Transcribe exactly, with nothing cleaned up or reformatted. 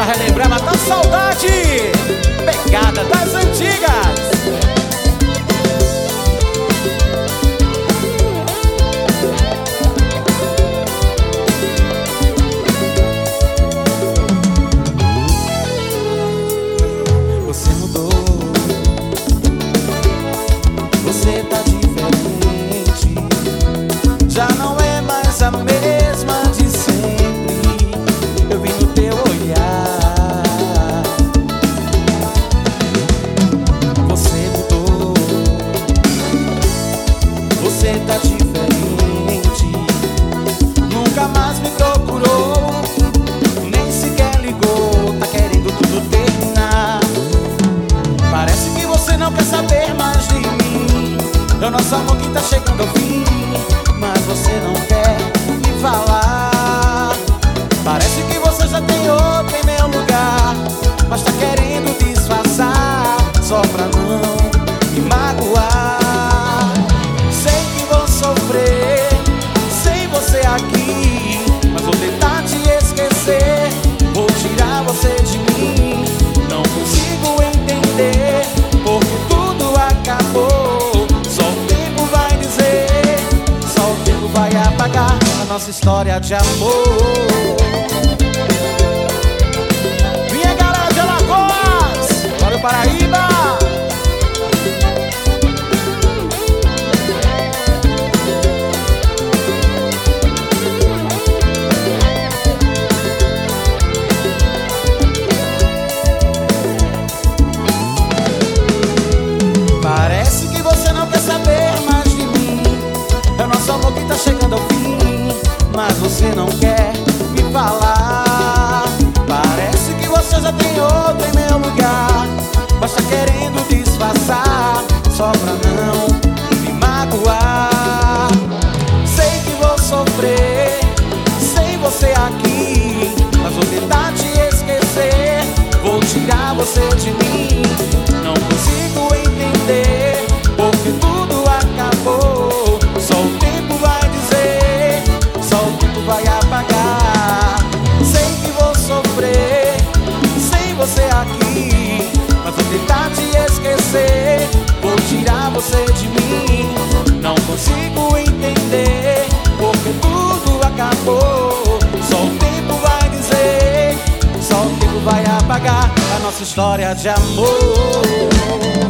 relembrar, matar saudade. Pegada das antigas. Você mudou, você tá diferente. Já não é mais a mesma de sempre. Eu vi no teu olhar. Você mudou, você tá diferente. Nunca mais me procurou, nem sequer ligou. Tá querendo tudo terminar. Parece que você não quer saber mais de mim. É o nosso amor que tá chegando ao fim, mas você não quer me falar. Parece que você já tem outro em meu lugar, mas tá querendo disfarçar, só pra não me magoar. Sei que vou sofrer sem você aqui, mas vou tentar te esquecer. Vou tirar você de mim. Não consigo entender porque tudo acabou. Só o tempo vai dizer, só o tempo vai apagar a nossa história de amor. Minha galera de Alagoas, bora o Paraíba. Parece que você não quer saber mais de mim. É o nosso amor que tá chegando ao fim, mas você não quer me falar. Parece que você já tem outro em meu lugar, mas tá querendo disfarçar, só pra não me magoar. Sei que vou sofrer sem você aqui, mas vou tentar te esquecer. Vou tirar você de mim. Não consigo entender porque tudo acabou. Só o tempo vai dizer, só o tempo vai apagar. Sei que vou sofrer sem você aqui, mas vou tentar te esquecer. Vou tirar você de mim. Não consigo entender porque tudo acabou. Só o tempo vai dizer, só o tempo vai apagar a nossa história de amor.